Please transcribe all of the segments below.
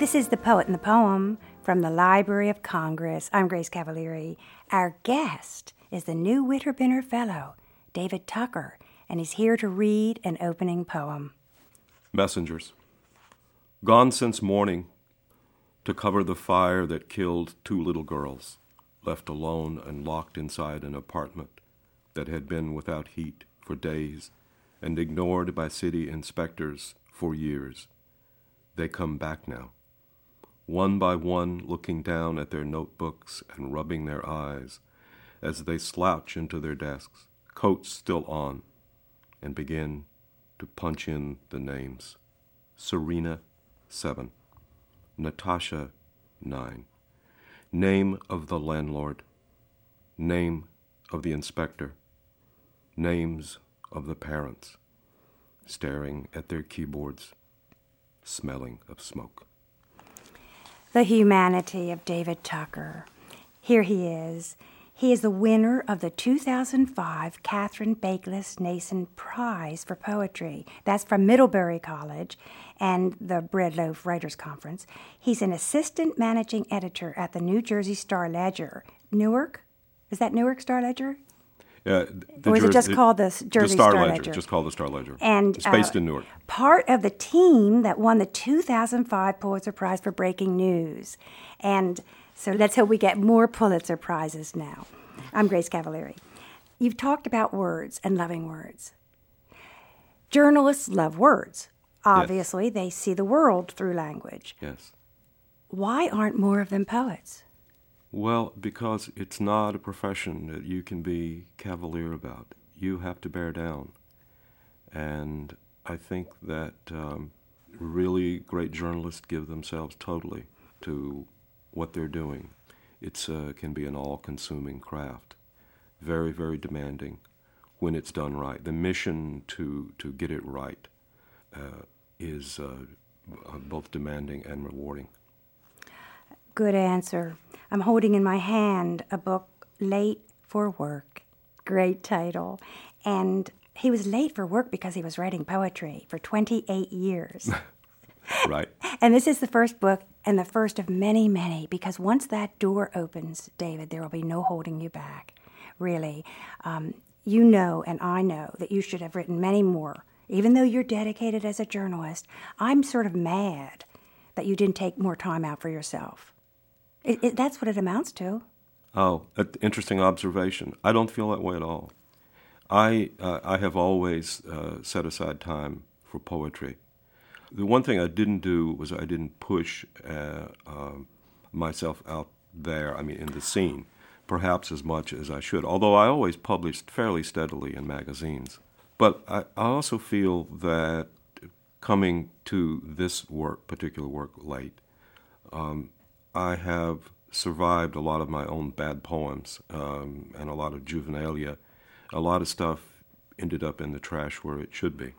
This is The Poet and the Poem from the Library of Congress. I'm Grace Cavalieri. Our guest is the new Witterbinner Fellow, David Tucker, and he's here to read an opening poem. Messengers. Gone since morning to cover the fire that killed 2 little girls, left alone and locked inside an apartment that had been without heat for days and ignored by city inspectors for years. They come back now, one by one looking down at their notebooks and rubbing their eyes as they slouch into their desks, coats still on, and begin to punch in the names. Serena, 7. Natasha, 9. Name of the landlord. Name of the inspector. Names of the parents, staring at their keyboards, smelling of smoke. The humanity of David Tucker. Here he is. He is the winner of the 2005 Catherine Bakeless Nason Prize for Poetry. That's from Middlebury College and the Bread Loaf Writers Conference. He's an assistant managing editor at the New Jersey Star-Ledger. Newark? Is that Newark Star-Ledger? Or is it just called the Jersey Star-Ledger? Just called the Star-Ledger. And it's based in Newark. Part of the team that won the 2005 Pulitzer Prize for Breaking News. And so let's hope we get more Pulitzer Prizes now. I'm Grace Cavalieri. You've talked about words and loving words. Journalists love words. Obviously, yes. They see the world through language. Yes. Why aren't more of them poets? Well, because it's not a profession that you can be cavalier about. You have to bear down. And I think that really great journalists give themselves totally to what they're doing. It can be an all-consuming craft, very, very demanding when it's done right. The mission to get it right is both demanding and rewarding. Good answer. I'm holding in my hand a book, Late for Work. Great title. And he was late for work because he was writing poetry for 28 years. Right. And this is the first book and the first of many, many, because once that door opens, David, there will be no holding you back, really. You know and I know that you should have written many more. Even though you're dedicated as a journalist, I'm sort of mad that you didn't take more time out for yourself. That's what it amounts to. Oh, interesting observation. I don't feel that way at all. I have always set aside time for poetry. The one thing I didn't do was I didn't push myself out there, in the scene, perhaps as much as I should, although I always published fairly steadily in magazines. But I also feel that coming to this particular work late, I have survived a lot of my own bad poems and a lot of juvenilia. A lot of stuff ended up in the trash where it should be.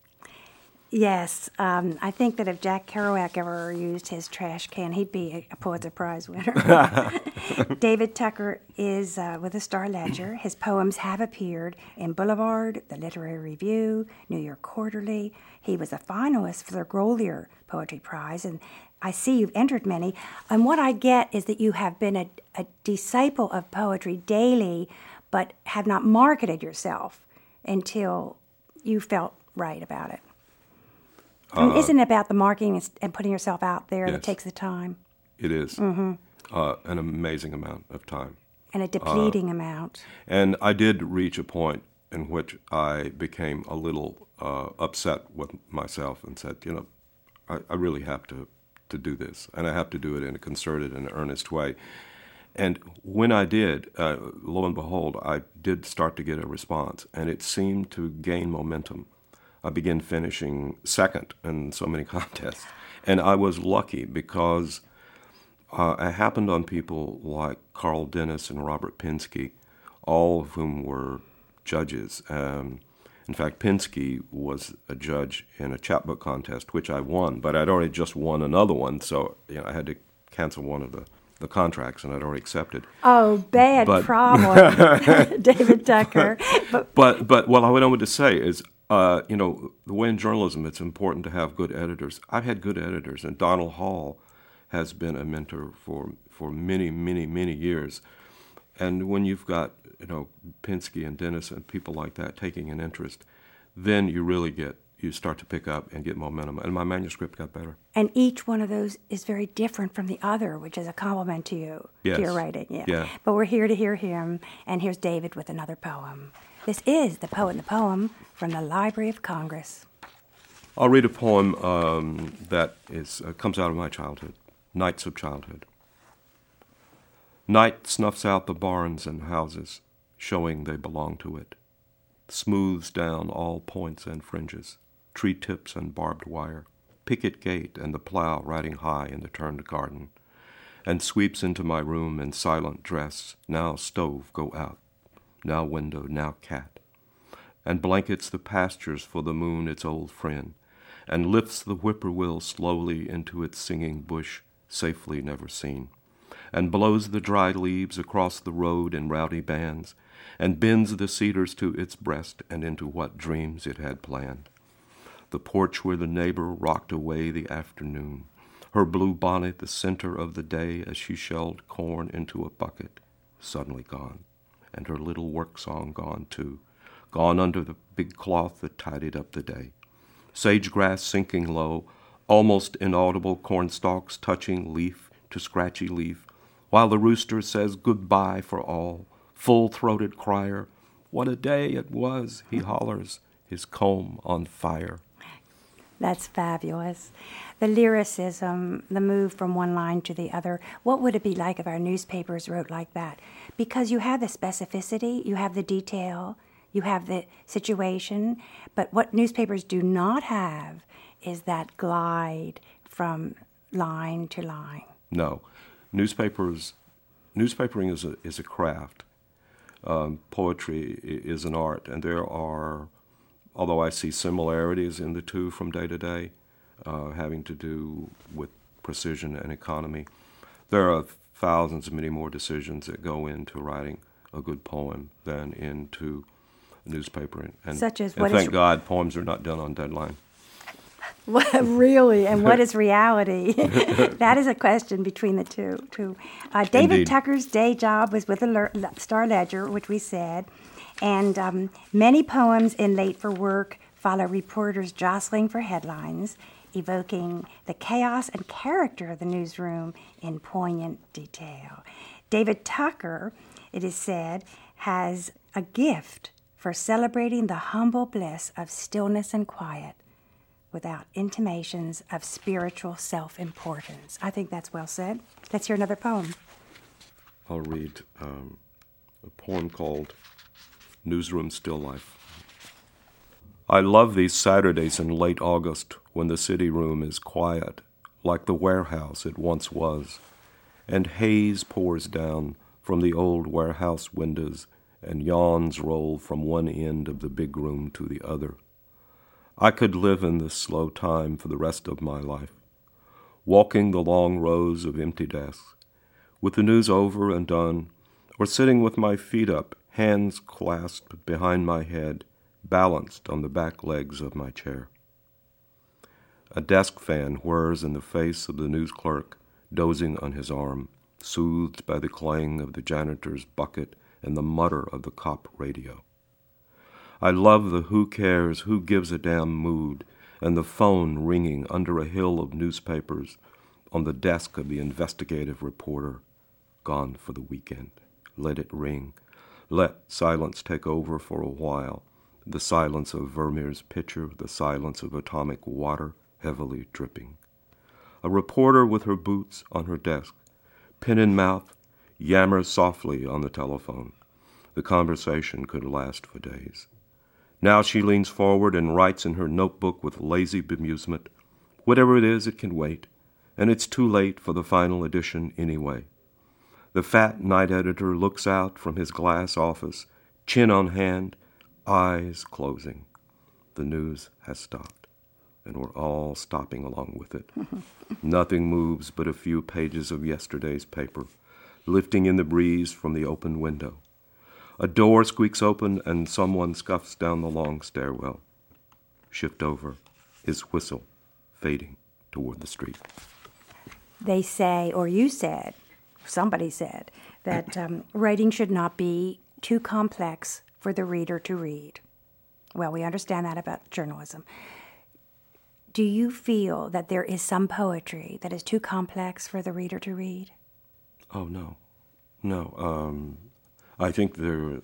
Yes, I think that if Jack Kerouac ever used his trash can, he'd be a Pulitzer Prize winner. David Tucker is with the Star-Ledger. His poems have appeared in Boulevard, the Literary Review, New York Quarterly. He was a finalist for the Grolier Poetry Prize, and I see you've entered many. And what I get is that you have been a disciple of poetry daily, but have not marketed yourself until you felt right about it. Isn't it about the marketing and putting yourself out there that takes the time? It is. Mm-hmm. An amazing amount of time. And a depleting amount. And I did reach a point in which I became a little upset with myself and said, I really have to do this. And I have to do it in a concerted and earnest way. And when I did, lo and behold, I did start to get a response. And it seemed to gain momentum. I began finishing second in so many contests. And I was lucky because I happened on people like Carl Dennis and Robert Pinsky, all of whom were judges. In fact, Pinsky was a judge in a chapbook contest, which I won, but I'd already just won another one, so I had to cancel one of the contracts, and I'd already accepted. Oh, bad problem, David Tucker. But what I wanted to say is, the way in journalism it's important to have good editors. I've had good editors, and Donald Hall has been a mentor for many, many, many years. And when you've got, Pinsky and Dennis and people like that taking an interest, then you start to pick up and get momentum. And my manuscript got better. And each one of those is very different from the other, which is a compliment to you, Yes. to your writing. Yeah. But we're here to hear him, and here's David with another poem. This is The Poet and the Poem from the Library of Congress. I'll read a poem that comes out of my childhood, Nights of Childhood. Night snuffs out the barns and houses, showing they belong to it, smooths down all points and fringes, tree tips and barbed wire, picket gate and the plow riding high in the turned garden, and sweeps into my room in silent dress, now stove go out, now window, now cat, and blankets the pastures for the moon its old friend, and lifts the whippoorwill slowly into its singing bush, safely never seen, and blows the dry leaves across the road in rowdy bands, and bends the cedars to its breast and into what dreams it had planned. The porch where the neighbor rocked away the afternoon, her blue bonnet the center of the day as she shelled corn into a bucket, suddenly gone, and her little work song gone too, gone under the big cloth that tidied up the day. Sage grass sinking low, almost inaudible cornstalks touching leaf to scratchy leaf, while the rooster says goodbye for all, full-throated crier. What a day it was, he hollers, his comb on fire. That's fabulous. The lyricism, the move from one line to the other, what would it be like if our newspapers wrote like that? Because you have the specificity, you have the detail, you have the situation, but what newspapers do not have is that glide from line to line. No. Newspapering is a craft. Poetry is an art, and there are, although I see similarities in the two from day to day, having to do with precision and economy, there are thousands, many more decisions that go into writing a good poem than into newspapering. And, Such as and thank God poems are not done on deadline. Really, and what is reality? That is a question between the two. David Indeed. Tucker's day job was with the Star Ledger, which we said, and many poems in Late for Work follow reporters jostling for headlines, evoking the chaos and character of the newsroom in poignant detail. David Tucker, it is said, has a gift for celebrating the humble bliss of stillness and quiet, without intimations of spiritual self-importance. I think that's well said. Let's hear another poem. I'll read a poem called Newsroom Still Life. I love these Saturdays in late August when the city room is quiet, like the warehouse it once was, and haze pours down from the old warehouse windows and yawns roll from one end of the big room to the other. I could live in this slow time for the rest of my life, walking the long rows of empty desks, with the news over and done, or sitting with my feet up, hands clasped behind my head, balanced on the back legs of my chair. A desk fan whirs in the face of the news clerk, dozing on his arm, soothed by the clang of the janitor's bucket and the mutter of the cop radio. I love the who cares, who gives a damn mood, and the phone ringing under a hill of newspapers on the desk of the investigative reporter, gone for the weekend. Let it ring. Let silence take over for a while, the silence of Vermeer's pitcher, the silence of atomic water heavily dripping. A reporter with her boots on her desk, pen in mouth, yammers softly on the telephone. The conversation could last for days. Now she leans forward and writes in her notebook with lazy bemusement, whatever it is, it can wait, and it's too late for the final edition anyway. The fat night editor looks out from his glass office, chin on hand, eyes closing. The news has stopped, and we're all stopping along with it. Nothing moves but a few pages of yesterday's paper, lifting in the breeze from the open window. A door squeaks open and someone scuffs down the long stairwell. Shift over, his whistle fading toward the street. they say, or you said, somebody said, that writing should not be too complex for the reader to read. Well, we understand that about journalism. Do you feel that there is some poetry that is too complex for the reader to read? Oh, no. I think there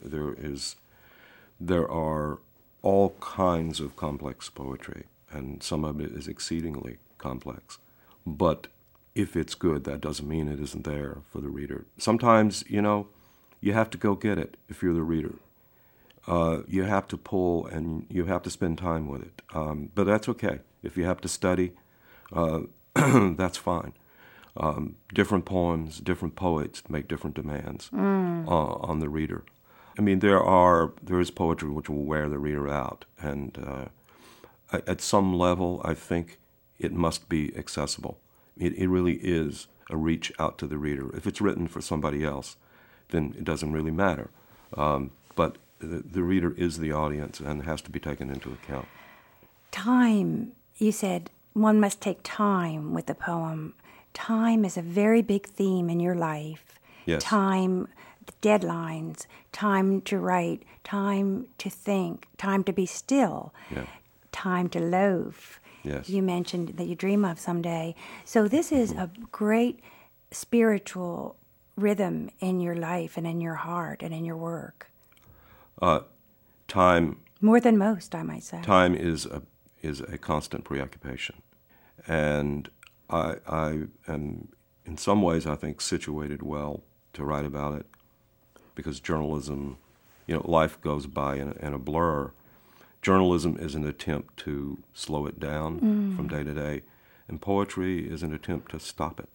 are all kinds of complex poetry, and some of it is exceedingly complex. But if it's good, that doesn't mean it isn't there for the reader. Sometimes, you have to go get it if you're the reader. You have to pull and you have to spend time with it. But that's okay. If you have to study, that's fine. Different poems, different poets make different demands on the reader. I mean, there is poetry which will wear the reader out, and at some level, I think it must be accessible. It really is a reach out to the reader. If it's written for somebody else, then it doesn't really matter. But the reader is the audience and has to be taken into account. Time, you said one must take time with the poem. Time is a very big theme in your life. Yes. Time, deadlines, time to write, time to think, time to be still, time to loaf. Yes. You mentioned that you dream of someday. So this is a great spiritual rhythm in your life and in your heart and in your work. Time. More than most, I might say. Time is a constant preoccupation, and I am in some ways I think situated well to write about it, because journalism, life goes by in a blur. Journalism is an attempt to slow it down from day to day, and poetry is an attempt to stop it.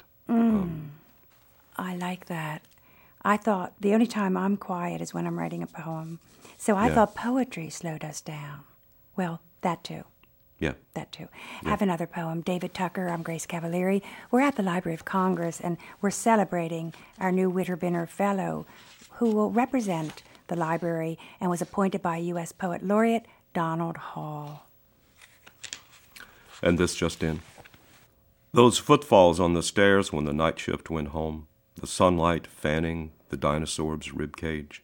I like that. I thought the only time I'm quiet is when I'm writing a poem. So I thought poetry slowed us down. Well, that too. Yeah. That too. I have another poem, David Tucker. I'm Grace Cavalieri. We're at the Library of Congress, and we're celebrating our new Witterbinner Fellow, who will represent the library and was appointed by U.S. Poet Laureate Donald Hall. And this just in. Those footfalls on the stairs when the night shift went home, the sunlight fanning the dinosaur's ribcage.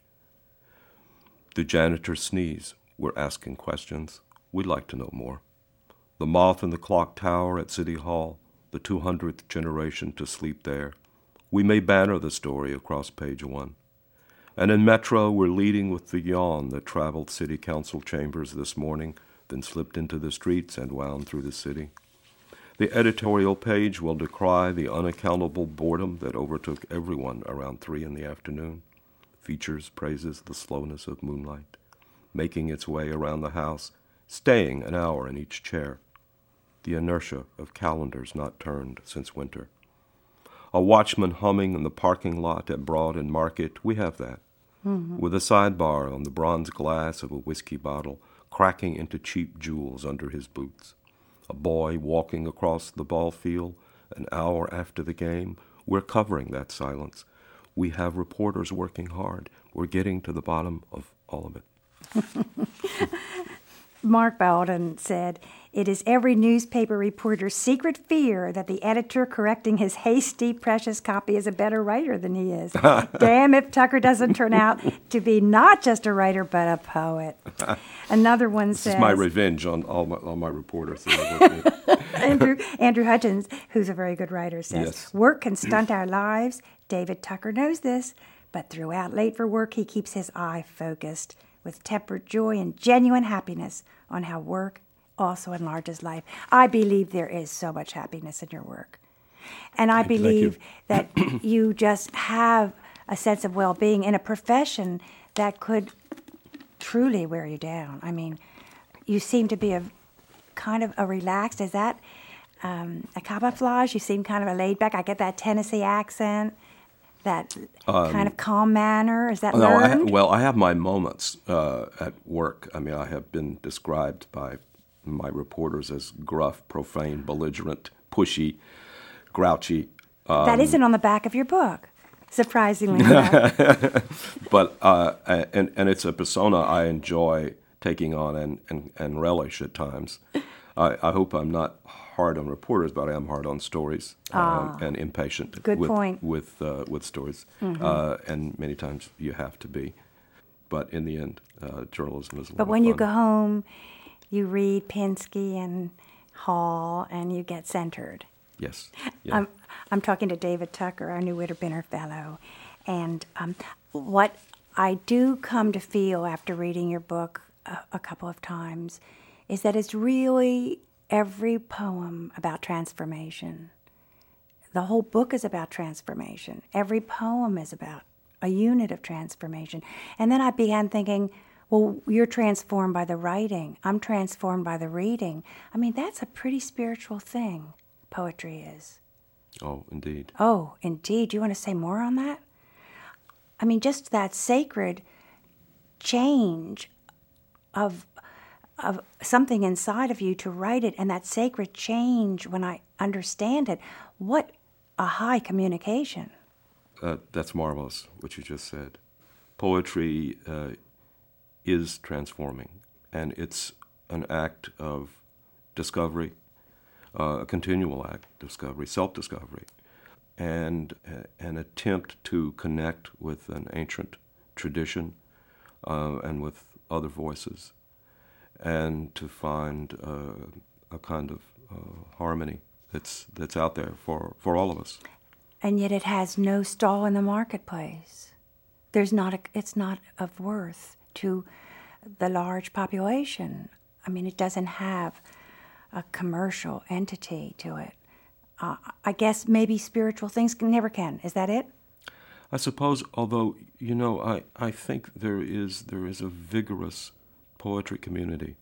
The janitor sneeze. We're asking questions. We'd like to know more. The moth in the clock tower at City Hall, the 200th generation to sleep there. We may banner the story across page 1. And in Metro, we're leading with the yawn that traveled city council chambers this morning, then slipped into the streets and wound through the city. The editorial page will decry the unaccountable boredom that overtook everyone around 3 in the afternoon. Features praises the slowness of moonlight, making its way around the house, staying an hour in each chair. The inertia of calendars not turned since winter. A watchman humming in the parking lot at Broad and Market, we have that. With a sidebar on the bronze glass of a whiskey bottle, cracking into cheap jewels under his boots. A boy walking across the ball field an hour after the game. We're covering that silence. We have reporters working hard. We're getting to the bottom of all of it. Mark Bowden said, "It is every newspaper reporter's secret fear that the editor correcting his hasty, precious copy is a better writer than he is. Damn if Tucker doesn't turn out to be not just a writer, but a poet." Another one says... This is my revenge on all my reporters. Andrew Hutchins, who's a very good writer, says, Yes. "Work can stunt our lives. David Tucker knows this, but throughout late for work, he keeps his eye focused with tempered joy and genuine happiness on how work also enlarges life." I believe there is so much happiness in your work. And I believe that you just have a sense of well-being in a profession that could truly wear you down. I mean, you seem to be a kind of a relaxed, is that a camouflage? You seem kind of a laid-back. I get that Tennessee accent, that kind of calm manner. Is that learned? I have my moments at work. I mean, I have been described by my reporters as gruff, profane, belligerent, pushy, grouchy. That isn't on the back of your book, surprisingly enough. But and it's a persona I enjoy taking on and relish at times. I hope I'm not hard on reporters, but I am hard on stories and impatient Good with, point. with stories. And many times you have to be. But in the end, journalism is a lot But of when you fun. go home, you read Pinsky and Hall, and you get centered. Yes. Yeah. I'm talking to David Tucker, our new Witterbinner Fellow. And what I do come to feel after reading your book a couple of times is that it's really every poem about transformation. The whole book is about transformation. Every poem is about a unit of transformation. And then I began thinking, well, you're transformed by the writing. I'm transformed by the reading. I mean, that's a pretty spiritual thing, poetry is. Oh, indeed. Oh, indeed. Do you want to say more on that? I mean, just that sacred change of something inside of you to write it, and that sacred change when I understand it. What a high communication. That's marvelous, what you just said. Poetry is transforming, and it's an act of discovery, a continual act of discovery, self-discovery, and an attempt to connect with an ancient tradition and with other voices, and to find a kind of harmony that's out there for all of us. And yet it has no stall in the marketplace. It's not of worth to the large population. I mean, it doesn't have a commercial entity to it. I guess maybe spiritual things never can. Is that it? I suppose, although, I think there is a vigorous poetry community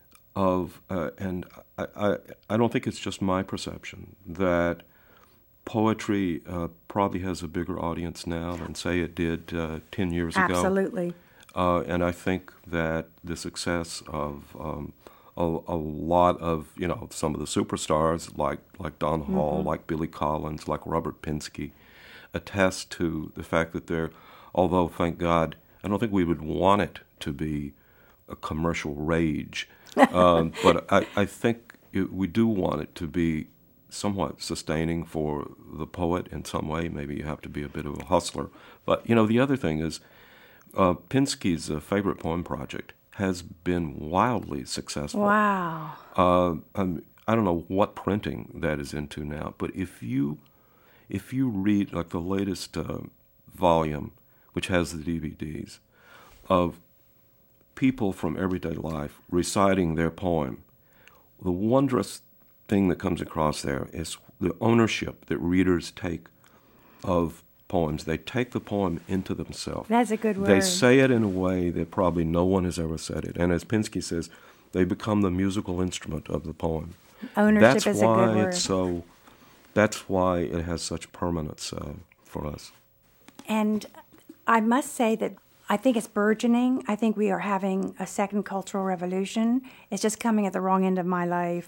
and I don't think it's just my perception that poetry probably has a bigger audience now than, say, it did 10 years ago. Absolutely. And I think that the success of a lot of, some of the superstars like Don Hall, like Billy Collins, like Robert Pinsky, attest to the fact that they're, although, thank God, I don't think we would want it to be a commercial rage, but I think we do want it to be somewhat sustaining for the poet in some way. Maybe you have to be a bit of a hustler. But, the other thing is Pinsky's Favorite Poem Project has been wildly successful. Wow. I don't know what printing that is into now, but if you read like the latest volume, which has the DVDs, of people from everyday life reciting their poem, the wondrous thing that comes across there is the ownership that readers take of poems. They take the poem into themselves. That's a good word. They say it in a way that probably no one has ever said it. And as Pinsky says, they become the musical instrument of the poem. Ownership is a good word. That's why it has such permanence for us. And I must say that I think it's burgeoning. I think we are having a second cultural revolution. It's just coming at the wrong end of my life.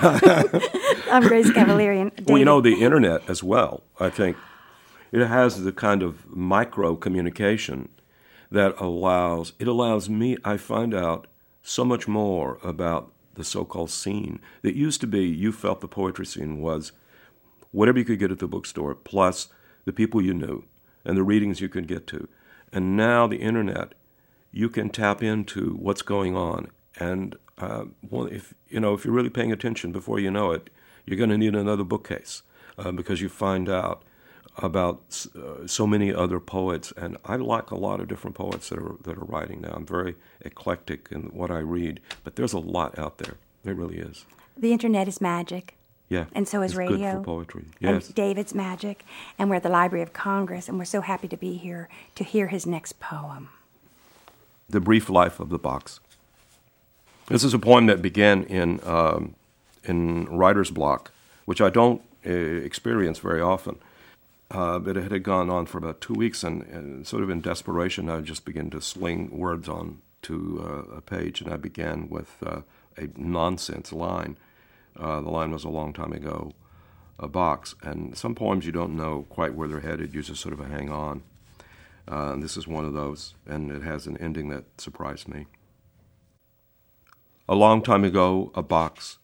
I'm Grace Cavalieri. Well, the internet as well, I think, it has the kind of micro communication that allows me, I find out so much more about the so-called scene. That used to be, you felt the poetry scene was whatever you could get at the bookstore, plus the people you knew and the readings you could get to. And now the internet, you can tap into what's going on. And if you're really paying attention, before you know it, you're going to need another bookcase because you find out about so many other poets. And I like a lot of different poets that are writing now. I'm very eclectic in what I read, but there's a lot out there. There really is. The internet is magic. Yeah, and so is it's radio. Good for poetry. Yes. And David's magic. And we're at the Library of Congress, and we're so happy to be here to hear his next poem. The Brief Life of the Box. This is a poem that began in writer's block, which I don't experience very often. But it had gone on for about 2 weeks, and sort of in desperation, I just began to sling words on to a page, and I began with a nonsense line. The line was a long time ago, a box. And some poems you don't know quite where they're headed. You just sort of hang on. And this is one of those, and it has an ending that surprised me. A long time ago, a box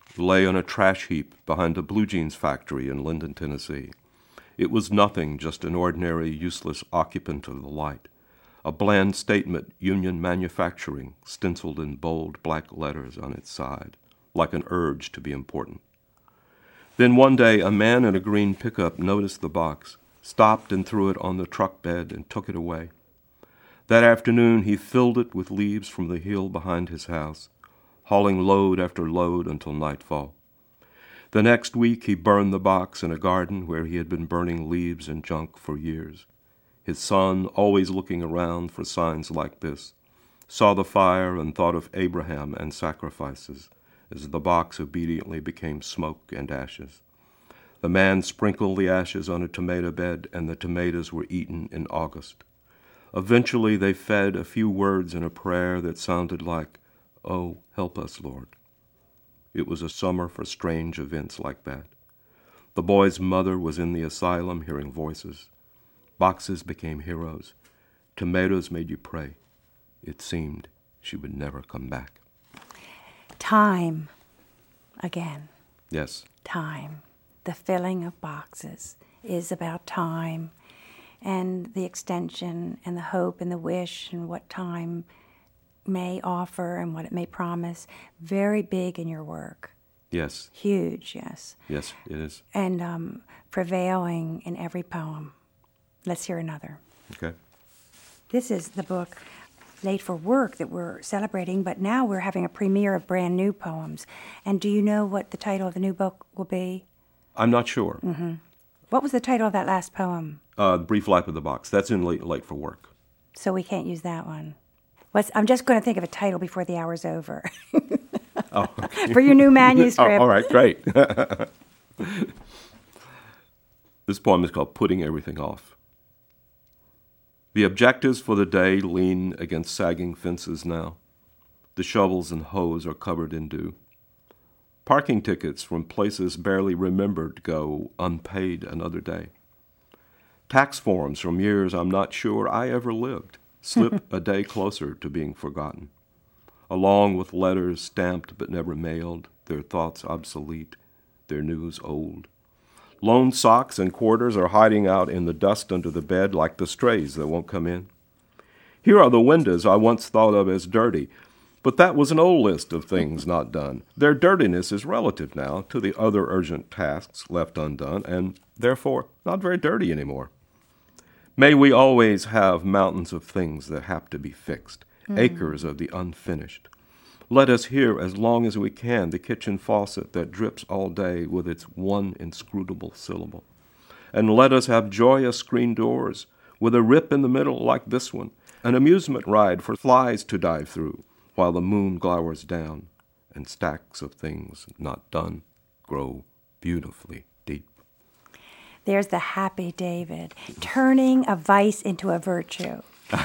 lay on a trash heap behind a blue jeans factory in Linden, Tennessee. It was nothing, just an ordinary, useless occupant of the light. A bland statement, Union Manufacturing, stenciled in bold black letters on its side, like an urge to be important. Then one day, a man in a green pickup noticed the box, stopped and threw it on the truck bed and took it away. That afternoon, he filled it with leaves from the hill behind his house, hauling load after load until nightfall. The next week, he burned the box in a garden where he had been burning leaves and junk for years. His son, always looking around for signs like this, saw the fire and thought of Abraham and sacrifices as the box obediently became smoke and ashes. The man sprinkled the ashes on a tomato bed, and the tomatoes were eaten in August. Eventually, they fed a few words in a prayer that sounded like, "Oh, help us, Lord." It was a summer for strange events like that. The boy's mother was in the asylum hearing voices. Boxes became heroes. Tomatoes made you pray. It seemed she would never come back. Time. Again. Yes. Time. The filling of boxes is about time and the extension and the hope and the wish and what time may offer and what it may promise. Very big in your work. Yes. Huge, yes. Yes, it is. And prevailing in every poem. Let's hear another. Okay. This is the book Late for Work that we're celebrating, but now we're having a premiere of brand new poems. And do you know what the title of the new book will be? I'm not sure. Mm-hmm. What was the title of that last poem? Brief Life of the Box. That's in Late for Work. So we can't use that one. I'm just going to think of a title before the hour's over. Oh, okay. For your new manuscript. Oh, all right, great. This poem is called Putting Everything Off. The objectives for the day lean against sagging fences now. The shovels and hoes are covered in dew. Parking tickets from places barely remembered go unpaid another day. Tax forms from years I'm not sure I ever lived slip a day closer to being forgotten. Along with letters stamped but never mailed, their thoughts obsolete, their news old. Loan socks and quarters are hiding out in the dust under the bed like the strays that won't come in. Here are the windows I once thought of as dirty, but that was an old list of things not done. Their dirtiness is relative now to the other urgent tasks left undone, and therefore not very dirty anymore. May we always have mountains of things that have to be fixed, acres of the unfinished. Let us hear as long as we can the kitchen faucet that drips all day with its one inscrutable syllable. And let us have joyous screen doors with a rip in the middle like this one, an amusement ride for flies to dive through while the moon glowers down and stacks of things not done grow beautifully deep. There's the happy David, turning a vice into a virtue.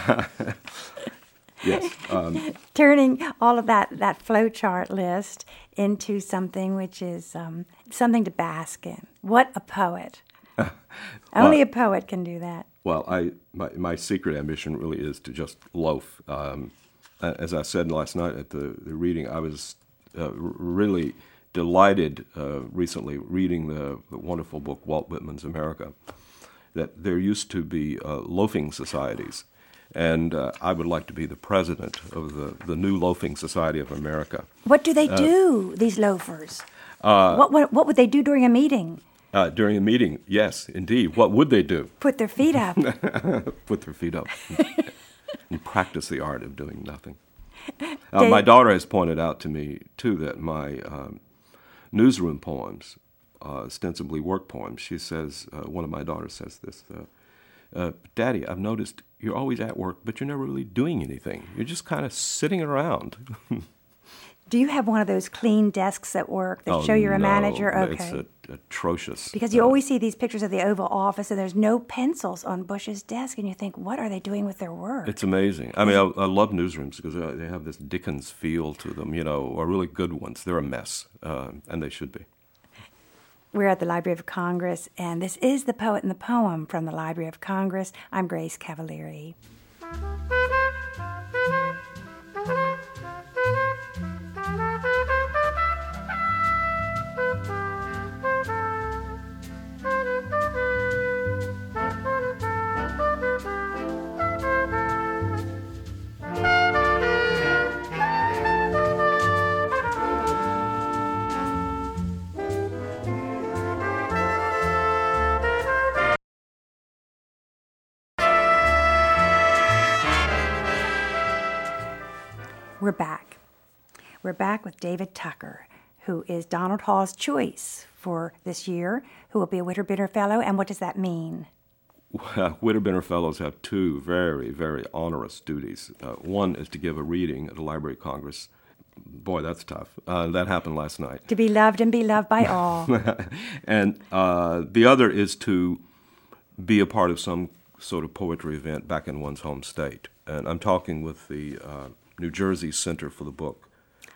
Yes. Turning all of that flow chart list into something which is something to bask in. What a poet. Only a poet can do that. Well, my secret ambition really is to just loaf. As I said last night at the reading, I was really delighted recently reading the wonderful book Walt Whitman's America, that there used to be loafing societies. And I would like to be the president of the new Loafing Society of America. What do they do, these loafers? What would they do during a meeting? During a meeting, yes, indeed. What would they do? Put their feet up. Put their feet up and practice the art of doing nothing. My daughter has pointed out to me, too, that my newsroom poems, ostensibly work poems, she says, one of my daughters says this, Daddy, I've noticed you're always at work, but you're never really doing anything. You're just kind of sitting around. Do you have one of those clean desks at work that show you're a manager? Okay. It's atrocious. Because you always see these pictures of the Oval Office, and there's no pencils on Bush's desk, and you think, what are they doing with their work? It's amazing. I mean, I love newsrooms because they have this Dickens feel to them, or really good ones. They're a mess, and they should be. We're at the Library of Congress, and this is The Poet and the Poem from the Library of Congress. I'm Grace Cavalieri. We're back. We're back with David Tucker, who is Donald Hall's choice for this year, who will be a Witterbinner Fellow. And what does that mean? Well, Witterbinner Fellows have two very, very onerous duties. One is to give a reading at a Library of Congress. Boy, that's tough. That happened last night. To be loved and be loved by all. And the other is to be a part of some sort of poetry event back in one's home state. And I'm talking with the New Jersey Center for the Book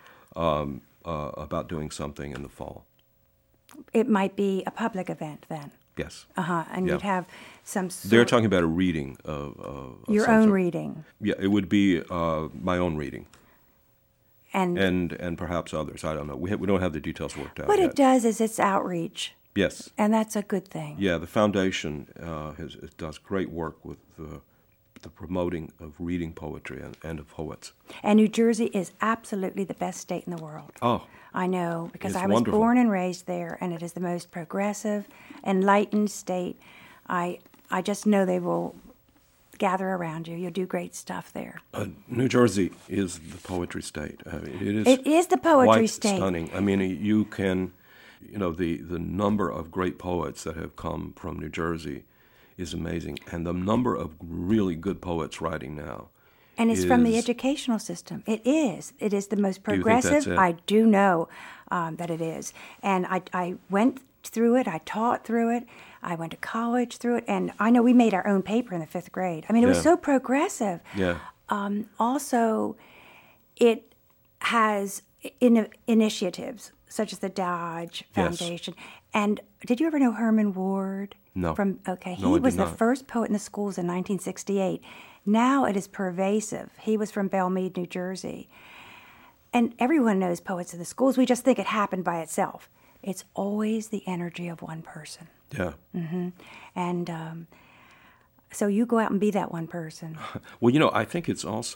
about doing something in the fall. It might be a public event then. Yes. And Yeah. you'd have some sort They're talking about a reading of your some own sort. reading. Yeah, it would be my own reading. And And perhaps others. I don't know. We don't have the details worked out what yet. it does is it's outreach, Yes. and that's a good thing. Yeah, the foundation does great work with the promoting of reading poetry and of poets. And New Jersey is absolutely the best state in the world. Oh, I know, because It's I was wonderful. born and raised there, and it is the most progressive, enlightened state. I just know they will gather around you. You'll do great stuff there. New Jersey is the poetry state. It is the poetry quite state. stunning. I mean, you can, the number of great poets that have come from New Jersey is amazing, and the number of really good poets writing now. And it's from the is- educational system. It is. It is the most Do you think that's progressive. it? I do know that it is. And I went through it. I taught through it. I went to college through it. And I know we made our own paper in the 5th grade. I mean, it was Yeah. so progressive. Yeah. Also, it has initiatives such as the Dodge Yes. Foundation. And did you ever know Herman Ward? No. He No, I was did the not. first poet in the schools in 1968. Now it is pervasive. He was from Belmead, New Jersey. And everyone knows poets in the schools. We just think it happened by itself. It's always the energy of one person. Yeah. And so you go out and be that one person. Well, I think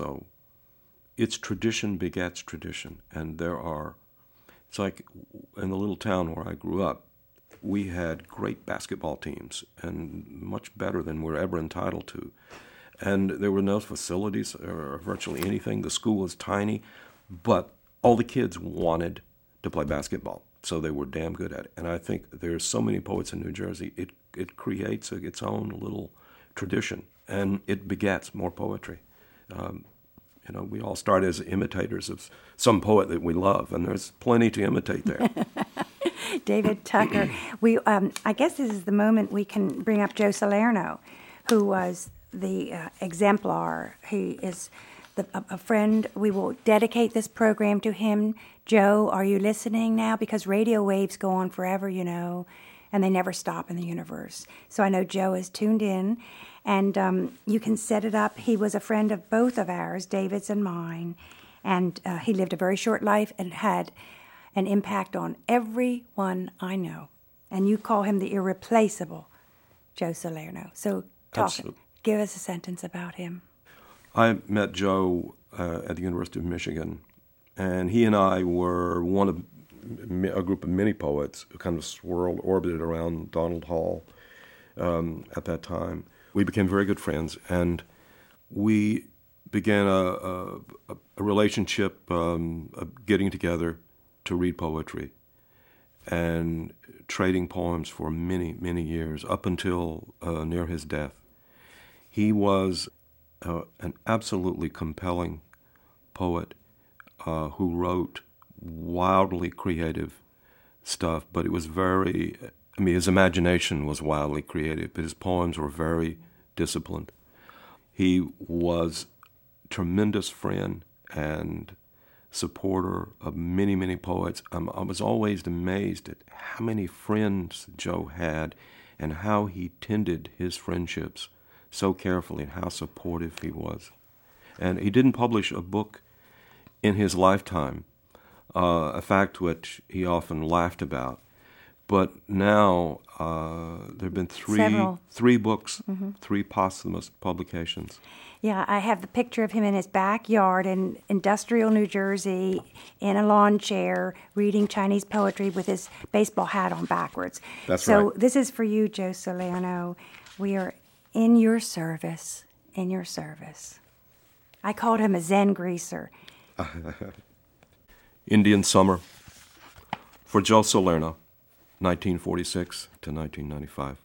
it's tradition begets tradition. And it's like in the little town where I grew up, we had great basketball teams and much better than we're ever entitled to. And there were no facilities or virtually anything. The school was tiny, but all the kids wanted to play basketball, so they were damn good at it. And I think there's so many poets in New Jersey, it creates its own little tradition, and it begets more poetry. We all start as imitators of some poet that we love, and there's plenty to imitate there. David Tucker. I guess this is the moment we can bring up Joe Salerno, who was the exemplar. He is a friend. We will dedicate this program to him. Joe, are you listening now? Because radio waves go on forever, and they never stop in the universe. So I know Joe is tuned in, and you can set it up. He was a friend of both of ours, David's and mine, and he lived a very short life and had an impact on everyone I know. And you call him the irreplaceable Joe Salerno. So Absolutely. give us a sentence about him. I met Joe at the University of Michigan, and he and I were one of a group of many poets who kind of orbited around Donald Hall at that time. We became very good friends, and we began a relationship of getting together to read poetry and trading poems for many, many years, up until near his death. He was an absolutely compelling poet who wrote wildly creative stuff, but it was his imagination was wildly creative, but his poems were very disciplined. He was a tremendous friend and supporter of many, many poets. I was always amazed at how many friends Joe had and how he tended his friendships so carefully and how supportive he was. And he didn't publish a book in his lifetime, a fact which he often laughed about. But now there have been three books, 3 posthumous publications. Yeah, I have the picture of him in his backyard in industrial New Jersey in a lawn chair reading Chinese poetry with his baseball hat on backwards. That's so right. This is for you, Joe Salerno. We are in your service, in your service. I called him a Zen greaser. Indian Summer for Joe Salerno, 1946 to 1995.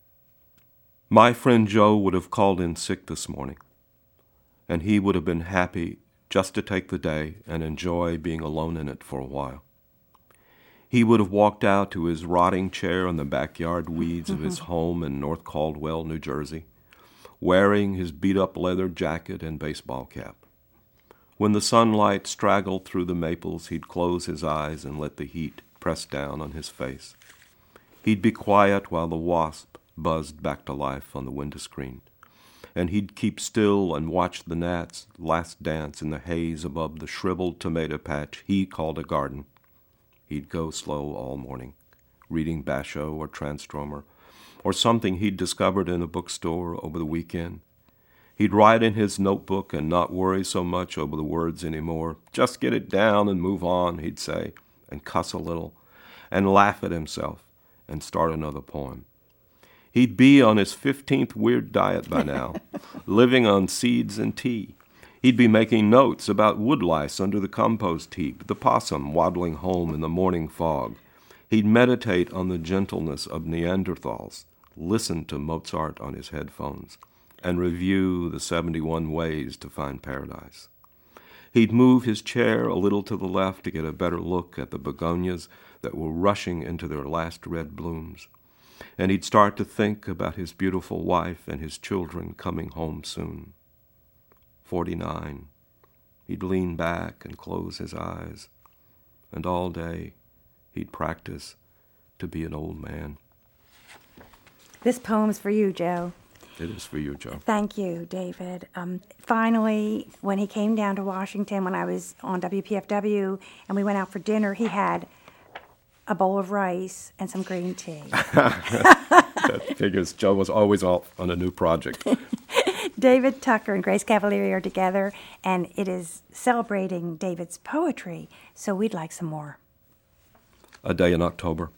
My friend Joe would have called in sick this morning, and he would have been happy just to take the day and enjoy being alone in it for a while. He would have walked out to his rotting chair in the backyard weeds of his home in North Caldwell, New Jersey, wearing his beat-up leather jacket and baseball cap. When the sunlight straggled through the maples, he'd close his eyes and let the heat press down on his face. He'd be quiet while the wasp buzzed back to life on the window screen, and he'd keep still and watch the gnats' last dance in the haze above the shriveled tomato patch he called a garden. He'd go slow all morning, reading Basho or Transtromer, or something he'd discovered in a bookstore over the weekend. He'd write in his notebook and not worry so much over the words anymore. Just get it down and move on, he'd say, and cuss a little, and laugh at himself, and start another poem. He'd be on his 15th weird diet by now, living on seeds and tea. He'd be making notes about woodlice under the compost heap, the possum waddling home in the morning fog. He'd meditate on the gentleness of Neanderthals, listen to Mozart on his headphones, and review the 71 ways to find paradise. He'd move his chair a little to the left to get a better look at the begonias that were rushing into their last red blooms. And he'd start to think about his beautiful wife and his children coming home soon. 49. He'd lean back and close his eyes, and all day he'd practice to be an old man. This poem's for you, Joe. It is for you, Joe. Thank you, David. Finally, when he came down to Washington when I was on WPFW and we went out for dinner, he had a bowl of rice and some green tea. That figures. Joe was always off on a new project. David Tucker and Grace Cavalieri are together, and it is celebrating David's poetry, so we'd like some more. A Day in October.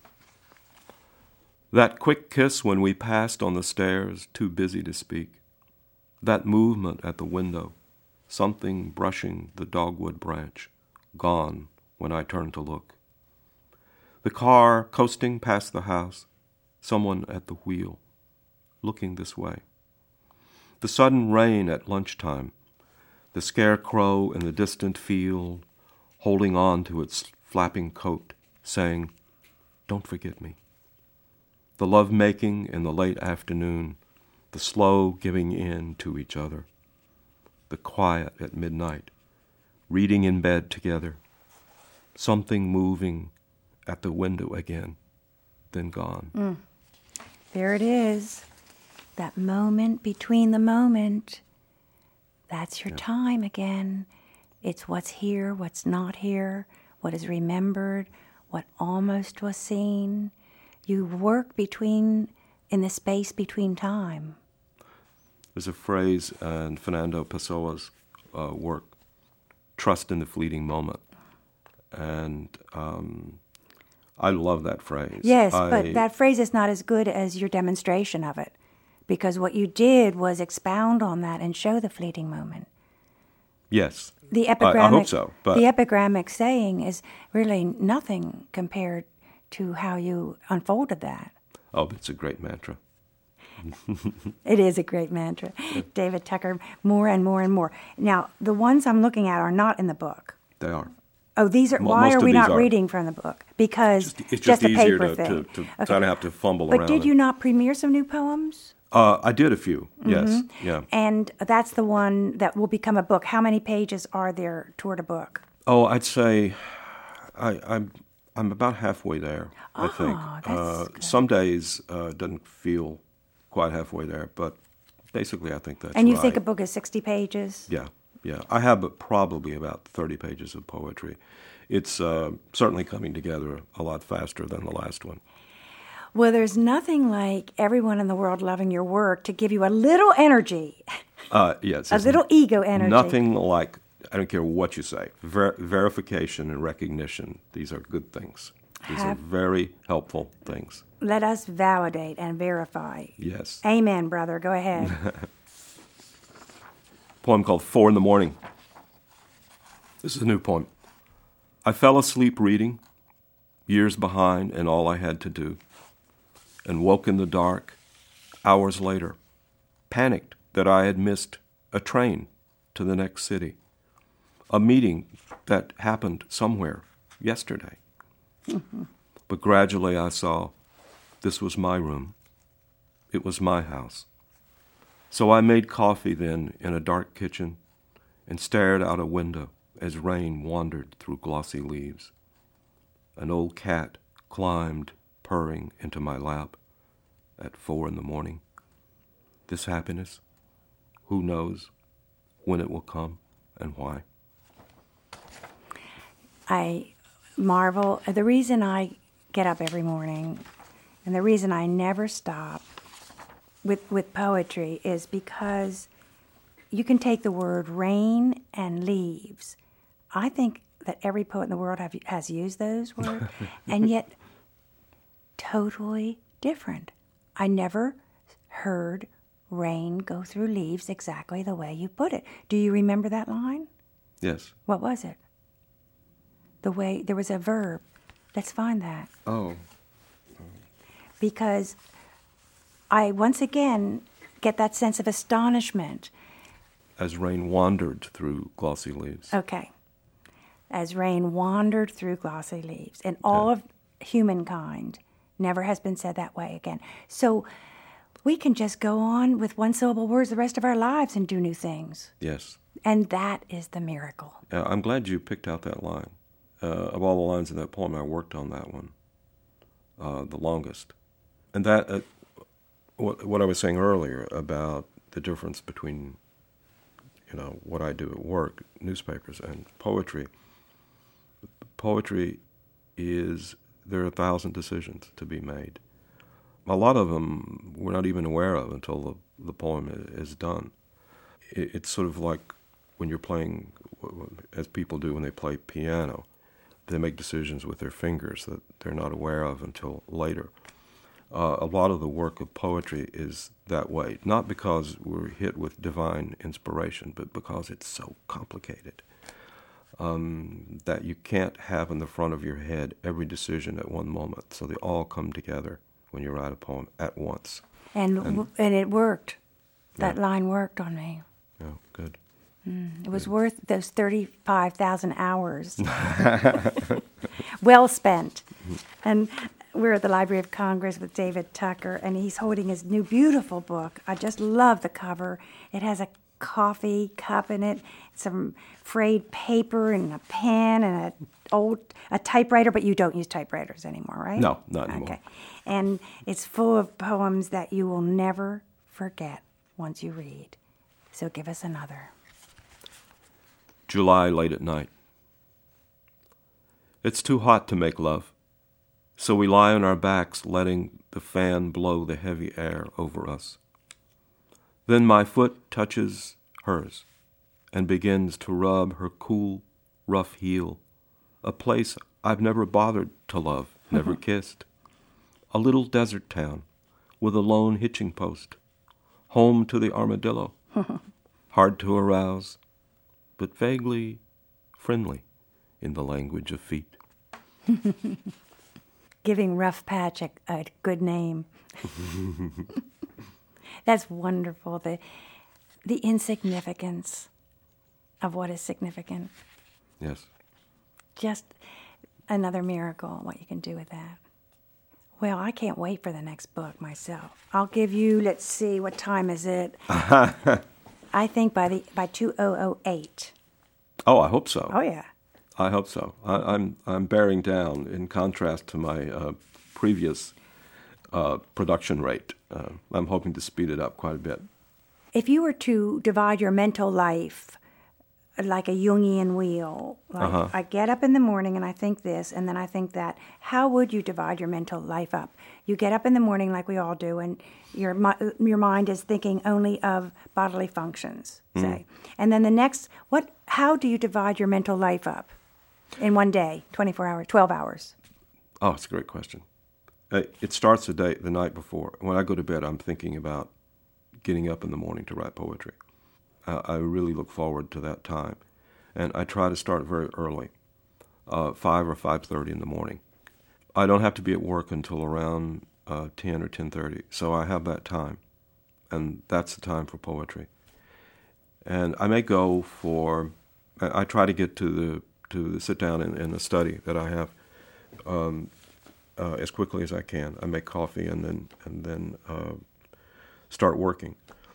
That quick kiss when we passed on the stairs, too busy to speak. That movement at the window, something brushing the dogwood branch, gone when I turned to look. The car coasting past the house, someone at the wheel, looking this way. The sudden rain at lunchtime, the scarecrow in the distant field, holding on to its flapping coat, saying, "Don't forget me." The love-making in the late afternoon, the slow giving in to each other, the quiet at midnight, reading in bed together, something moving at the window again, then gone. There it is. That moment between the moment. That's your time again. It's what's here, what's not here, what is remembered, what almost was seen. You work in the space between time. There's a phrase in Fernando Pessoa's work, trust in the fleeting moment. And I love that phrase. Yes, but that phrase is not as good as your demonstration of it, because what you did was expound on that and show the fleeting moment. Yes, The epigrammic, I hope so. But the epigrammic saying is really nothing compared to how you unfolded that. Oh, it's a great mantra. It is a great mantra. David Tucker, more and more and more. Now, the ones I'm looking at are not in the book. They are. Oh, these are. Why Most are of we these not are. reading from the book? Because It's just a easier paper to thing. kind of have to fumble around. But did you not premiere some new poems? I did a few, yes. Yeah. And that's the one that will become a book. How many pages are there toward a book? Oh, I'd say I'm about halfway there, I think. That's good. Some days it doesn't feel quite halfway there, but basically I think that's And you right. think a book is 60 pages? Yeah. I have probably about 30 pages of poetry. It's certainly coming together a lot faster than the last one. Well, there's nothing like everyone in the world loving your work to give you a little energy, Yes. a little ego energy. Nothing like, I don't care what you say, verification and recognition. These are good things. These are very helpful things. Let us validate and verify. Yes. Amen, brother. Go ahead. Poem called 4 in the Morning. This is a new poem. I fell asleep reading, years behind in all I had to do, and woke in the dark, hours later, panicked that I had missed a train to the next city, a meeting that happened somewhere yesterday. Mm-hmm. But gradually I saw this was my room. It was my house. So I made coffee then in a dark kitchen and stared out a window as rain wandered through glossy leaves. An old cat climbed, purring, into my lap at 4 a.m. This happiness, who knows when it will come and why? I marvel. The reason I get up every morning and the reason I never stop with poetry is because you can take the word rain and leaves. I think that every poet in the world has used those words, and yet totally different. I never heard rain go through leaves exactly the way you put it. Do you remember that line? Yes. What was it? The way, there was a verb. Let's find that. Oh. Because I once again get that sense of astonishment. As rain wandered through glossy leaves. Okay. As rain wandered through glossy leaves. And all of humankind never has been said that way again. So we can just go on with one-syllable words the rest of our lives and do new things. Yes. And that is the miracle. I'm glad you picked out that line. Of all the lines in that poem, I worked on that one the longest. And that, what I was saying earlier about the difference between, what I do at work, newspapers, and poetry. Poetry is, there are 1,000 decisions to be made. A lot of them we're not even aware of until the poem is done. It's sort of like when you're playing, as people do when they play piano, they make decisions with their fingers that they're not aware of until later. A lot of the work of poetry is that way, not because we're hit with divine inspiration, but because it's so complicated that you can't have in the front of your head every decision at one moment. So they all come together when you write a poem at once. And it worked. That line worked on me. Yeah, good. It was worth those 35,000 hours. Well spent. And we're at the Library of Congress with David Tucker, and he's holding his new beautiful book. I just love the cover. It has a coffee cup in it, some frayed paper and a pen and a typewriter, but you don't use typewriters anymore, right? No, not anymore. Okay. And it's full of poems that you will never forget once you read. So give us another. July late at night. It's too hot to make love, so we lie on our backs letting the fan blow the heavy air over us. Then my foot touches hers and begins to rub her cool, rough heel, a place I've never bothered to love, never kissed. A little desert town with a lone hitching post, home to the armadillo, hard to arouse, but vaguely friendly in the language of feet. Giving Rough Patch a good name. That's wonderful. The insignificance of what is significant. Yes. Just another miracle, what you can do with that. Well, I can't wait for the next book myself. I'll give you, let's see, what time is it? I think by 2008. Oh, I hope so. Oh, yeah. I hope so. I'm bearing down in contrast to my previous production rate. I'm hoping to speed it up quite a bit. If you were to divide your mental life like a Jungian wheel, like I get up in the morning and I think this and then I think that, how would you divide your mental life up? You get up in the morning like we all do and your mind is thinking only of bodily functions, say. And then the next, how do you divide your mental life up in one day, 24 hours, 12 hours? Oh, it's a great question. It starts the night before. When I go to bed, I'm thinking about getting up in the morning to write poetry. I really look forward to that time. and I try to start very early, 5 or 5:30 in the morning. I don't have to be at work until around 10 or 10:30, so I have that time, and that's the time for poetry. And I may go for, I try to get to sit down in the study that I have as quickly as I can. I make coffee and then start working.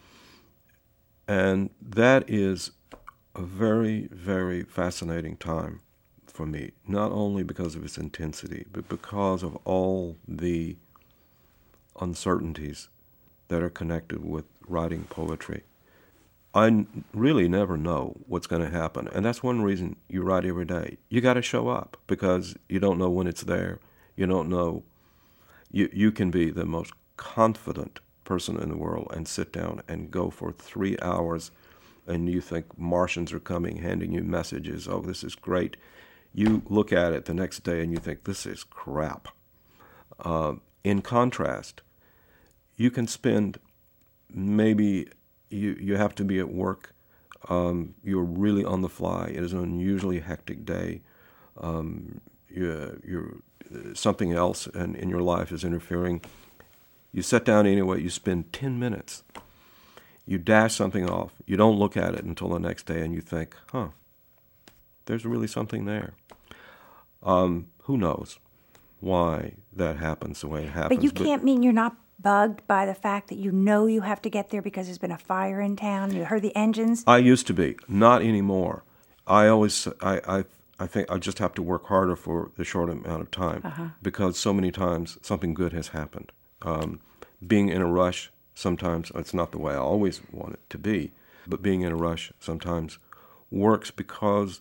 And that is a very, very fascinating time for me, not only because of its intensity, but because of all the uncertainties that are connected with writing poetry. I really never know what's going to happen, and that's one reason you write every day. You got to show up, because you don't know when it's there. You don't know. You can be the most confident person in the world and sit down and go for 3 hours, and you think Martians are coming, handing you messages. Oh, this is great. You look at it the next day and you think, this is crap. In contrast, you can spend maybe you have to be at work. You're really on the fly. It is an unusually hectic day. You're something else in your life is interfering. You sit down anyway. You spend 10 minutes. You dash something off. You don't look at it until the next day, and you think, there's really something there. Who knows why that happens the way it happens. But you can't mean you're not bugged by the fact that you know you have to get there because there's been a fire in town. You heard the engines. I used to be, not anymore. I think I just have to work harder for the short amount of time because so many times something good has happened. Being in a rush, sometimes it's not the way I always want it to be, but being in a rush sometimes works because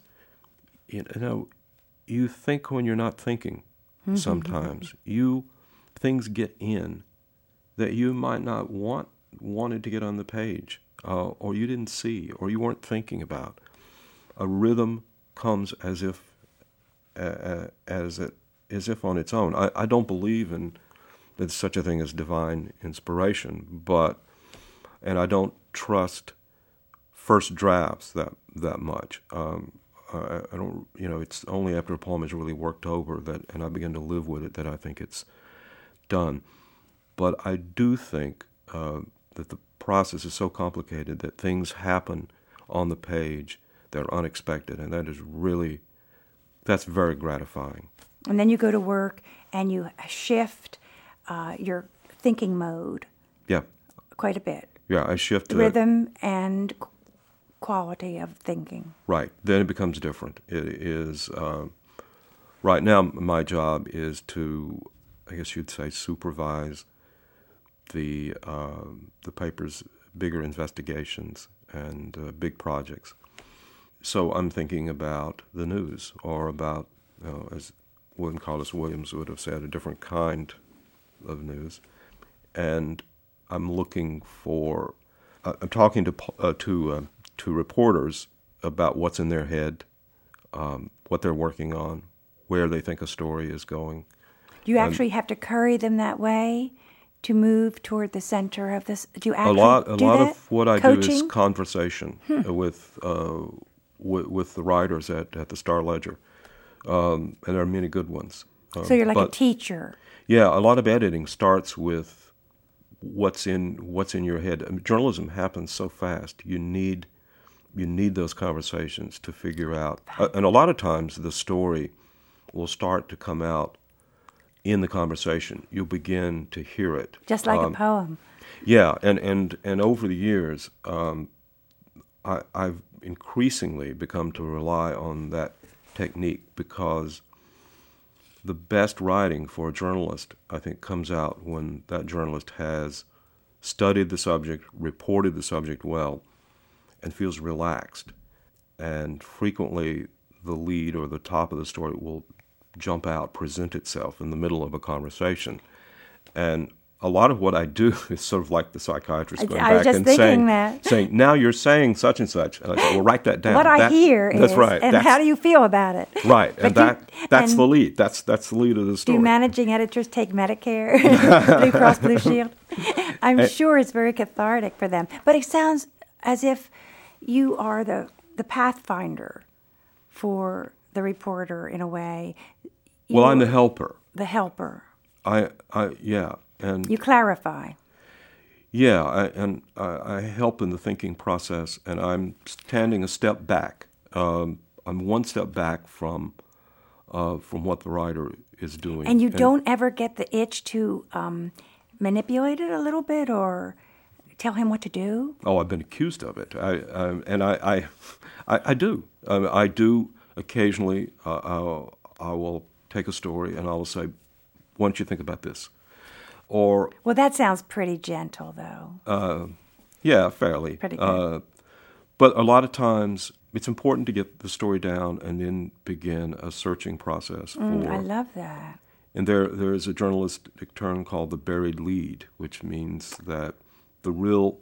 you think when you're not thinking. Sometimes things get in that you might not wanted to get on the page, or you didn't see, or you weren't thinking about. A rhythm comes as if on its own. I don't believe in there's such a thing as divine inspiration, and I don't trust first drafts that much. I don't, it's only after a poem is really worked over and I begin to live with it, that I think it's done. But I do think that the process is so complicated that things happen on the page that are unexpected, and that's very gratifying. And then you go to work and you shift your thinking mode. Yeah. Quite a bit. Yeah, I shift to rhythm and quality of thinking. Right. Then it becomes different. It is right now my job is to, I guess you'd say, supervise the paper's bigger investigations and big projects. So I'm thinking about the news, or about, as William Carlos Williams would have said, a different kind of news. And I'm looking for, I'm talking to reporters about what's in their head, what they're working on, where they think a story is going. Do you actually have to curry them that way to move toward the center of this? Do you actually a lot of what I Coaching? do is conversation with the writers at the Star Ledger, and there are many good ones. So you're like a teacher. Yeah, a lot of editing starts with what's in your head. I mean, journalism happens so fast. You need those conversations to figure out. And a lot of times the story will start to come out in the conversation. You'll begin to hear it. Just like a poem. Yeah, and over the years, I've increasingly become to rely on that technique, because the best writing for a journalist, I think, comes out when that journalist has studied the subject, reported the subject well, and feels relaxed. And frequently the lead or the top of the story will jump out, present itself in the middle of a conversation. And a lot of what I do is sort of like the psychiatrist going back and saying, now you're saying such and such. And I say, well, write that down. What I hear is, that's right. And how do you feel about it? Right, and that's the lead. That's the lead of the story. Do managing editors take Medicare, Blue Cross Blue Shield? I'm sure it's very cathartic for them. But it sounds as if you are the pathfinder for the reporter in a way. Well, I'm the helper. The helper. Yeah, and you clarify. Yeah, I help in the thinking process, and I'm standing a step back. I'm one step back from what the writer is doing. And you don't ever get the itch to manipulate it a little bit or tell him what to do? Oh, I've been accused of it. I do. I do occasionally. I will take a story and I will say, "Why don't you think about this?" Or well, that sounds pretty gentle, though. Yeah, fairly. Pretty good. But a lot of times, it's important to get the story down and then begin a searching process for. I love that. And there is a journalistic term called the buried lead, which means that the real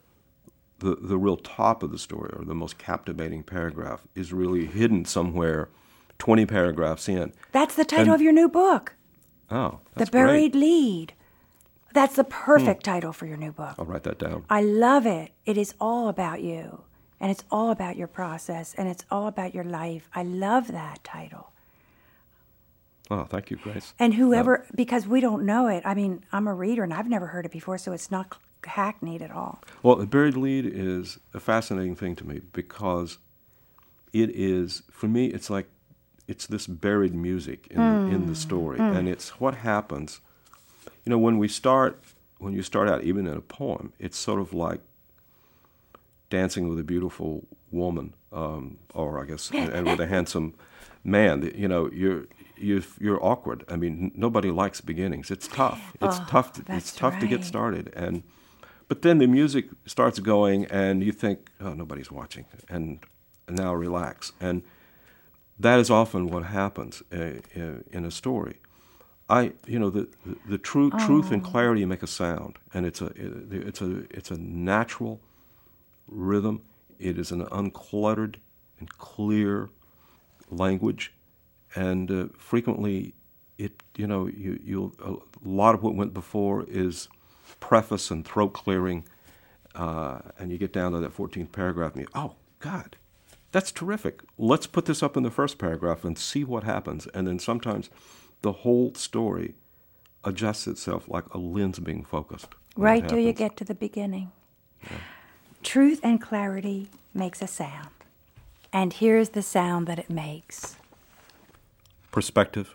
top of the story, or the most captivating paragraph, is really hidden somewhere 20 paragraphs in. That's the title of your new book. Oh, that's The Buried great. Lead. That's the perfect title for your new book. I'll write that down. I love it. It is all about you, and it's all about your process, and it's all about your life. I love that title. Oh, thank you, Grace. And whoever, because we don't know it, I mean, I'm a reader, and I've never heard it before, so it's not hackneyed at all. Well, the buried lead is a fascinating thing to me because it is, for me, it's like, it's this buried music in the story, and it's what happens. You know, when you start out, even in a poem, it's sort of like dancing with a beautiful woman, or I guess, and with a handsome man. You know, you're awkward. I mean, nobody likes beginnings. It's tough. It's tough. It's tough to get started, but then the music starts going, and you think, oh, nobody's watching, and now relax. And that is often what happens in a story. The truth and clarity make a sound, and it's a natural rhythm. It is an uncluttered and clear language, and frequently, a lot of what went before is preface and throat clearing, and you get down to that 14th paragraph, and oh God, that's terrific. Let's put this up in the first paragraph and see what happens, and then sometimes the whole story adjusts itself like a lens being focused. Right till you get to the beginning. Yeah. Truth and clarity makes a sound. And here's the sound that it makes. Perspective.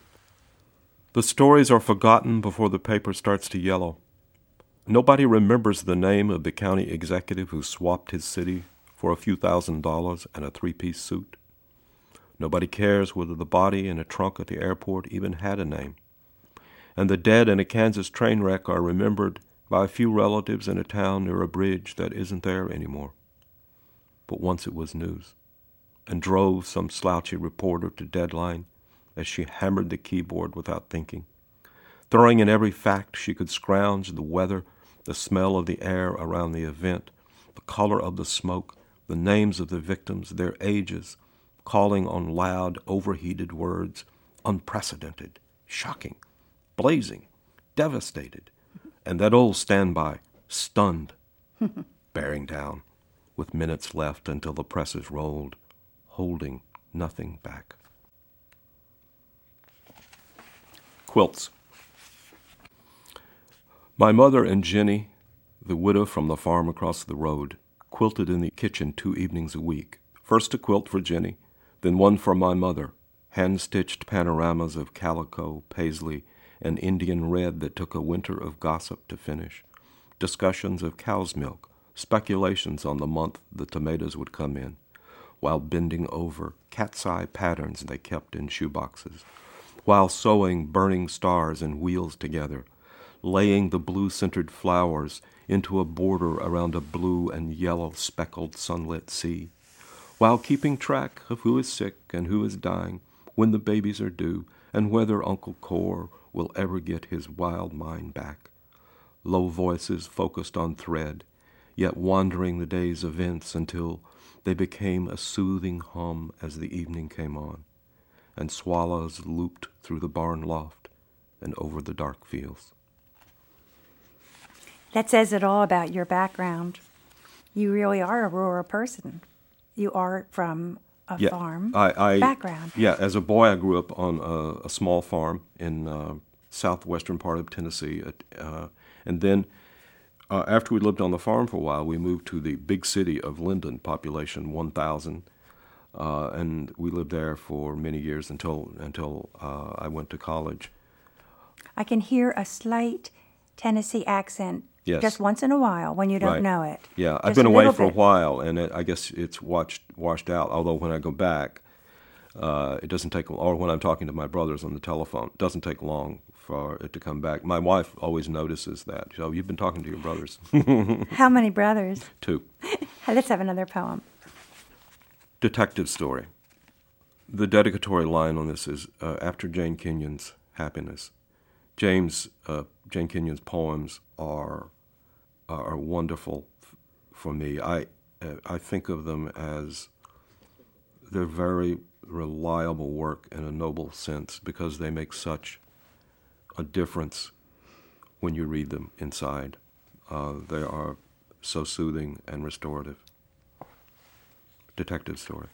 The stories are forgotten before the paper starts to yellow. Nobody remembers the name of the county executive who swapped his city for a few $1,000s and a 3-piece suit. Nobody cares whether the body in a trunk at the airport even had a name. And the dead in a Kansas train wreck are remembered by a few relatives in a town near a bridge that isn't there anymore. But once it was news, and drove some slouchy reporter to deadline as she hammered the keyboard without thinking, throwing in every fact she could scrounge: the weather, the smell of the air around the event, the color of the smoke, the names of the victims, their ages, calling on loud, overheated words, unprecedented, shocking, blazing, devastated, and that old standby, stunned, bearing down, with minutes left until the presses rolled, holding nothing back. Quilts. My mother and Jenny, the widow from the farm across the road, quilted in the kitchen 2 evenings a week. First a quilt for Jenny, then one for my mother, hand-stitched panoramas of calico, paisley, and Indian red that took a winter of gossip to finish, discussions of cow's milk, speculations on the month the tomatoes would come in, while bending over cat's eye patterns they kept in shoeboxes, while sewing burning stars and wheels together, laying the blue-centered flowers into a border around a blue and yellow speckled sunlit sea, while keeping track of who is sick and who is dying, when the babies are due, and whether Uncle Cor will ever get his wild mind back. Low voices focused on thread, yet wandering the day's events until they became a soothing hum as the evening came on, and swallows looped through the barn loft and over the dark fields. That says it all about your background. You really are a rural person. You are from farm I background. Yeah, as a boy, I grew up on a small farm in southwestern part of Tennessee, and then after we lived on the farm for a while, we moved to the big city of Linden, population 1,000, and we lived there for many years until I went to college. I can hear a slight Tennessee accent Yes. just once in a while when you don't Right. know it. Yeah, I've Just been away little for a bit. while, and I guess it's washed out. Although when I go back, it doesn't take, or when I'm talking to my brothers on the telephone, it doesn't take long for it to come back. My wife always notices that. So you've been talking to your brothers. How many brothers? 2. Let's have another poem. Detective story. The dedicatory line on this is after Jane Kenyon's Happiness. Jane Kenyon's poems are wonderful for me. I think of them as they're very reliable work in a noble sense because they make such a difference when you read them inside. They are so soothing and restorative. Detective story.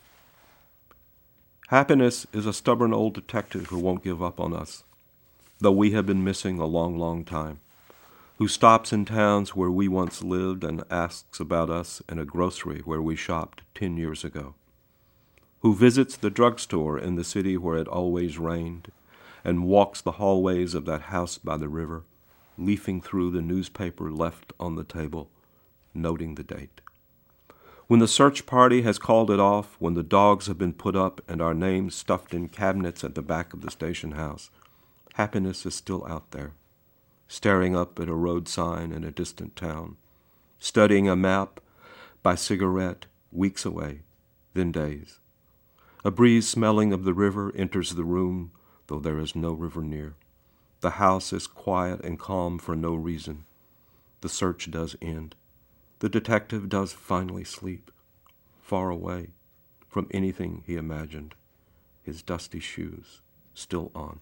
Happiness is a stubborn old detective who won't give up on us, though we have been missing a long, long time, who stops in towns where we once lived and asks about us in a grocery where we shopped 10 years ago, who visits the drugstore in the city where it always rained and walks the hallways of that house by the river, leafing through the newspaper left on the table, noting the date. When the search party has called it off, when the dogs have been put up and our names stuffed in cabinets at the back of the station house, happiness is still out there, staring up at a road sign in a distant town, studying a map by cigarette, weeks away, then days. A breeze smelling of the river enters the room, though there is no river near. The house is quiet and calm for no reason. The search does end. The detective does finally sleep, far away from anything he imagined, his dusty shoes still on.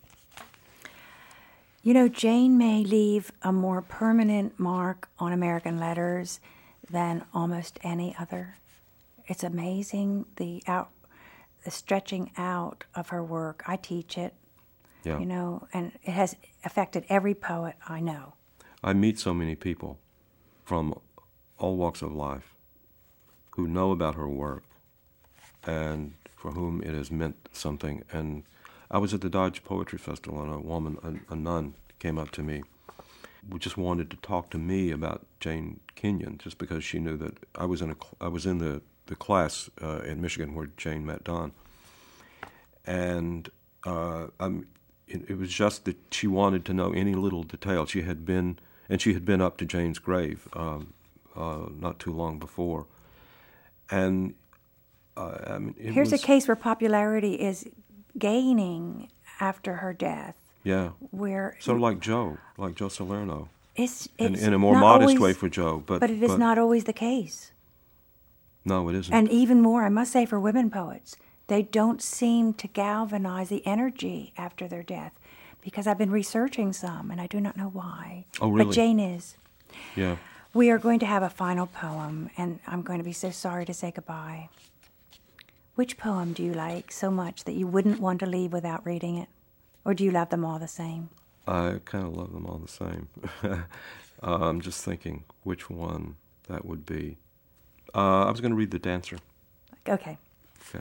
You know, Jane may leave a more permanent mark on American letters than almost any other. It's amazing the stretching out of her work. I teach it, Yeah. you know, and it has affected every poet I know. I meet so many people from all walks of life who know about her work and for whom it has meant something. And I was at the Dodge Poetry Festival, and a woman, a nun, came up to me, who just wanted to talk to me about Jane Kenyon, just because she knew that I was in the class in Michigan where Jane met Don, and it was just that she wanted to know any little detail. She had been up to Jane's grave not too long before, and Here's a case where popularity is gaining after her death. Yeah, Where sort of like Joe Salerno. it's In a more not modest always, way for Joe, but it is not always the case. No, it isn't. And even more, I must say, for women poets, they don't seem to galvanize the energy after their death, because I've been researching some, and I do not know why. Oh, really? But Jane is. Yeah. We are going to have a final poem, and I'm going to be so sorry to say goodbye. Which poem do you like so much that you wouldn't want to leave without reading it? Or do you love them all the same? I kind of love them all the same. I'm just thinking which one that would be. I was going to read The Dancer. Okay. Okay.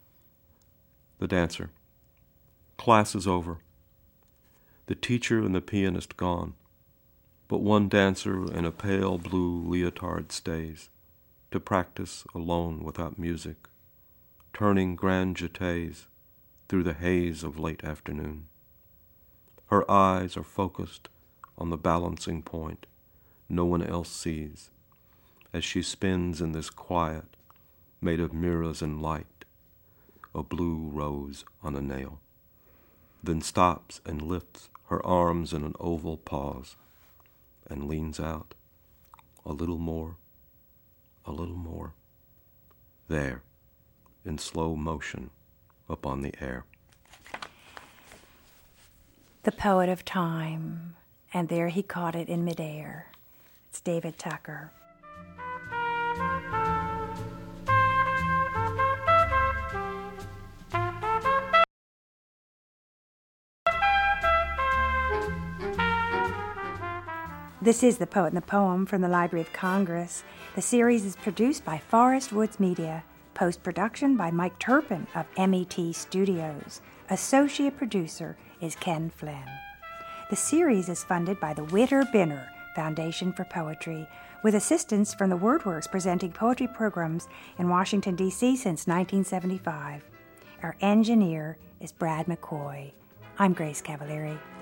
The Dancer. Class is over. The teacher and the pianist gone. But one dancer in a pale blue leotard stays to practice alone without music, turning grand jetés through the haze of late afternoon. Her eyes are focused on the balancing point no one else sees as she spins in this quiet made of mirrors and light, a blue rose on a nail, then stops and lifts her arms in an oval pause and leans out a little more, there, in slow motion upon the air. The Poet of Time, and there he caught it in midair. It's David Tucker. This is The Poet and the Poem from the Library of Congress. The series is produced by Forest Woods Media. Post-production by Mike Turpin of MET Studios. Associate producer is Ken Flynn. The series is funded by the Witter Binner Foundation for Poetry, with assistance from the WordWorks presenting poetry programs in Washington, D.C. since 1975. Our engineer is Brad McCoy. I'm Grace Cavalieri.